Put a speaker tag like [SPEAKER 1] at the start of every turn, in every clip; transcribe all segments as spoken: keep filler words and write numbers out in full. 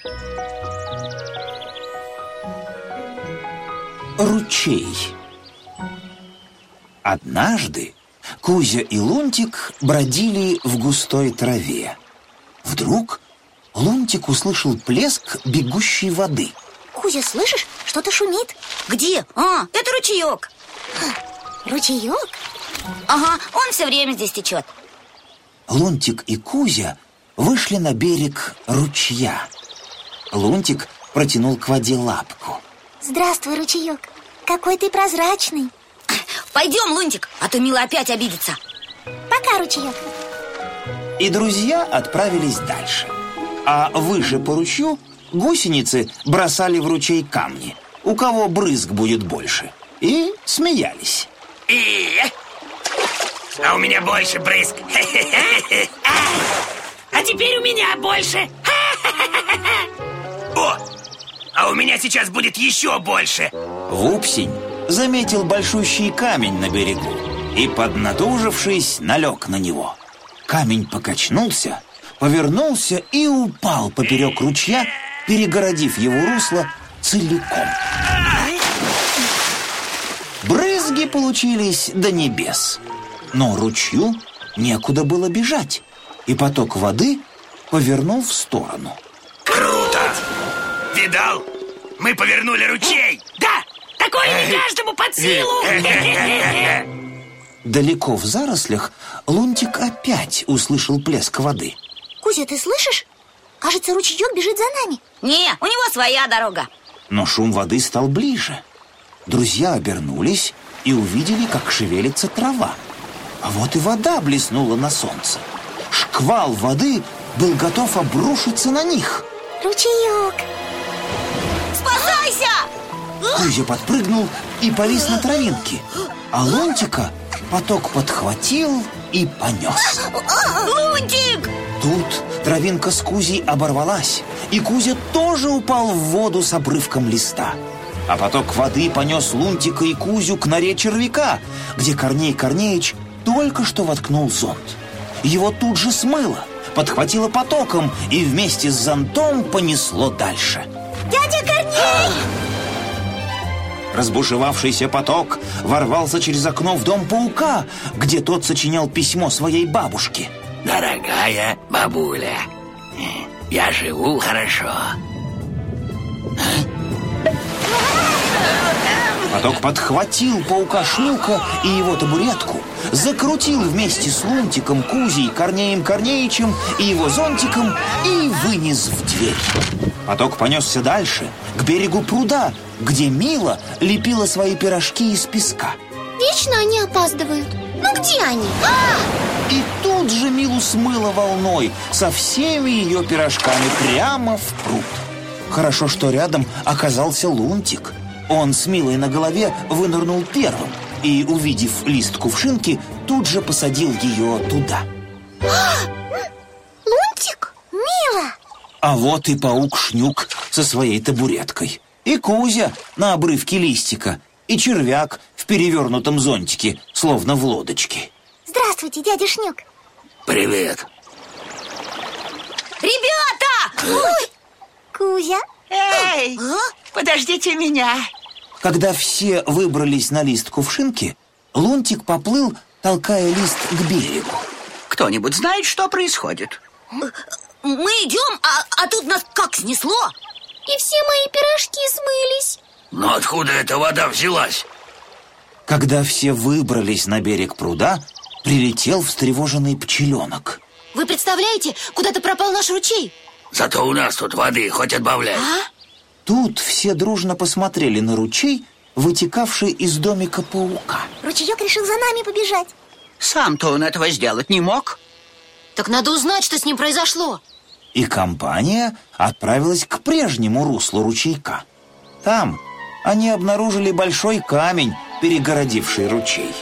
[SPEAKER 1] Ручей. Однажды Кузя и Лунтик бродили в густой траве. Вдруг Лунтик услышал плеск бегущей воды.
[SPEAKER 2] Кузя, слышишь? Что-то шумит.
[SPEAKER 3] Где? А, это ручеек.
[SPEAKER 2] Ручеек?
[SPEAKER 3] Ага, он все время здесь течет.
[SPEAKER 1] Лунтик и Кузя вышли на берег ручья. Лунтик протянул к воде лапку.
[SPEAKER 2] Здравствуй, ручеек. Какой ты прозрачный.
[SPEAKER 3] Пойдем, Лунтик, а то Мила опять обидится.
[SPEAKER 2] Пока, ручеек.
[SPEAKER 1] И друзья отправились дальше. А выше по ручью гусеницы бросали в ручей камни. У кого брызг будет больше. И смеялись.
[SPEAKER 4] И... А у меня больше брызг. А теперь у меня больше. О, а у меня сейчас будет еще больше.
[SPEAKER 1] Вупсень заметил большущий камень на берегу и, поднатужившись, налег на него. Камень покачнулся, повернулся и упал поперек ручья, перегородив его русло целиком. Брызги получились до небес, но ручью некуда было бежать, и поток воды повернул в сторону.
[SPEAKER 4] Круто! Видал? Мы повернули ручей.
[SPEAKER 3] Да, такое не каждому под силу.
[SPEAKER 1] Далеко в зарослях Лунтик опять услышал плеск воды.
[SPEAKER 2] Кузя, ты слышишь? Кажется, ручеек бежит за нами.
[SPEAKER 3] Не, у него своя дорога.
[SPEAKER 1] Но шум воды стал ближе. Друзья обернулись и увидели, как шевелится трава. А вот и вода блеснула на солнце. Шквал воды был готов обрушиться на них.
[SPEAKER 2] Ручеек!
[SPEAKER 3] Спасайся!
[SPEAKER 1] Кузя подпрыгнул и повис на травинке, а Лунтика поток подхватил и понес.
[SPEAKER 3] Лунтик!
[SPEAKER 1] Тут травинка с Кузей оборвалась, и Кузя тоже упал в воду с обрывком листа. А поток воды понес Лунтика и Кузю к норе червяка, где Корней Корнеич только что воткнул зонт. Его тут же смыло, подхватило потоком и вместе с зонтом понесло дальше.
[SPEAKER 2] Дядя Корней!
[SPEAKER 1] Разбушевавшийся поток ворвался через окно в дом паука, где тот сочинял письмо своей бабушке.
[SPEAKER 4] Дорогая бабуля, я живу хорошо.
[SPEAKER 1] Поток подхватил паука-шнюка и его табуретку, закрутил вместе с Лунтиком, Кузей, Корнеем Корнеичем и его зонтиком и вынес в дверь. Поток понесся дальше, к берегу пруда, где Мила лепила свои пирожки из песка.
[SPEAKER 2] Вечно они опаздывают. Ну где они? А!
[SPEAKER 1] И тут же Милу смыло волной со всеми ее пирожками прямо в пруд. Хорошо, что рядом оказался Лунтик. Он с Милой на голове вынырнул первым и, увидев лист кувшинки, тут же посадил ее туда.
[SPEAKER 2] А! Лунтик? Мила!
[SPEAKER 1] А вот и паук-шнюк со своей табуреткой, и Кузя на обрывке листика, и червяк в перевернутом зонтике, словно в лодочке.
[SPEAKER 2] Здравствуйте, дядя Шнюк.
[SPEAKER 4] Привет.
[SPEAKER 3] Ребята!
[SPEAKER 2] Ой! Кузя?
[SPEAKER 5] Эй,
[SPEAKER 3] А?
[SPEAKER 5] подождите меня.
[SPEAKER 1] Когда все выбрались на лист кувшинки, Лунтик поплыл, толкая лист к берегу.
[SPEAKER 5] Кто-нибудь знает, что происходит?
[SPEAKER 3] Мы идем, а, а тут нас как снесло?
[SPEAKER 2] И все мои пирожки смылись.
[SPEAKER 4] Но откуда эта вода взялась?
[SPEAKER 1] Когда все выбрались на берег пруда, прилетел встревоженный пчеленок.
[SPEAKER 3] Вы представляете, куда-то пропал наш ручей?
[SPEAKER 4] Зато у нас тут воды хоть отбавляй.
[SPEAKER 3] А?
[SPEAKER 1] Тут все дружно посмотрели на ручей, вытекавший из домика паука.
[SPEAKER 2] Ручеек решил за нами побежать.
[SPEAKER 5] Сам-то он этого сделать не мог.
[SPEAKER 3] Так надо узнать, что с ним произошло.
[SPEAKER 1] И компания отправилась к прежнему руслу ручейка. Там они обнаружили большой камень, перегородивший ручей.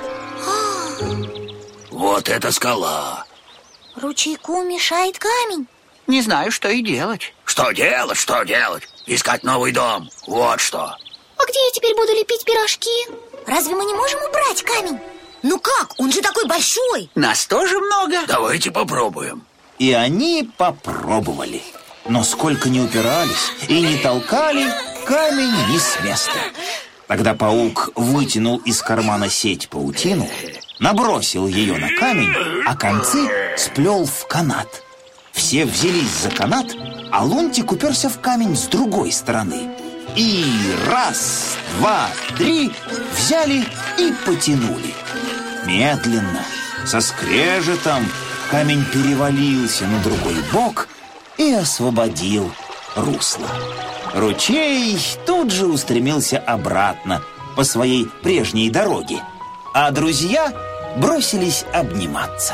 [SPEAKER 4] Вот это скала.
[SPEAKER 2] Ручейку мешает камень.
[SPEAKER 5] Не знаю, что и делать.
[SPEAKER 4] Что делать, что делать? Искать новый дом, вот что.
[SPEAKER 2] А где я теперь буду лепить пирожки? Разве мы не можем убрать камень?
[SPEAKER 3] Ну как? Он же такой большой.
[SPEAKER 5] Нас тоже много.
[SPEAKER 4] Давайте попробуем.
[SPEAKER 1] И они попробовали. Но сколько ни упирались и не толкали, камень ни с места. Тогда паук вытянул из кармана сеть паутину, набросил ее на камень, а концы сплел в канат. Все взялись за канат, а Лунтик уперся в камень с другой стороны. И раз, два, три взяли и потянули. Медленно, со скрежетом, камень перевалился на другой бок и освободил русло. Ручей тут же устремился обратно по своей прежней дороге, а друзья бросились обниматься.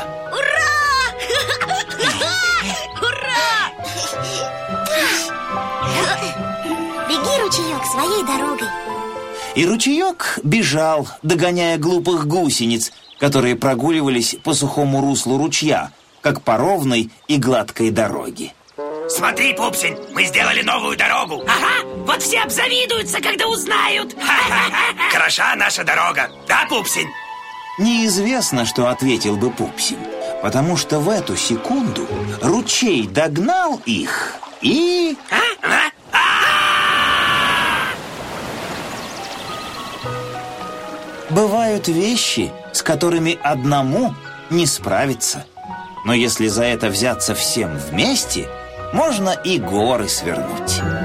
[SPEAKER 2] Беги, ручеек, своей дорогой.
[SPEAKER 1] И ручеек бежал, догоняя глупых гусениц, которые прогуливались по сухому руслу ручья, как по ровной и гладкой дороге.
[SPEAKER 4] Смотри, Пупсень, мы сделали новую дорогу.
[SPEAKER 3] Ага, вот все обзавидуются, когда узнают.
[SPEAKER 4] Хороша наша дорога, да, Пупсень?
[SPEAKER 1] Неизвестно, что ответил бы Пупсень, потому что в эту секунду ручей догнал их и... Бывают вещи, с которыми одному не справиться. Но если за это взяться всем вместе, можно и горы свернуть.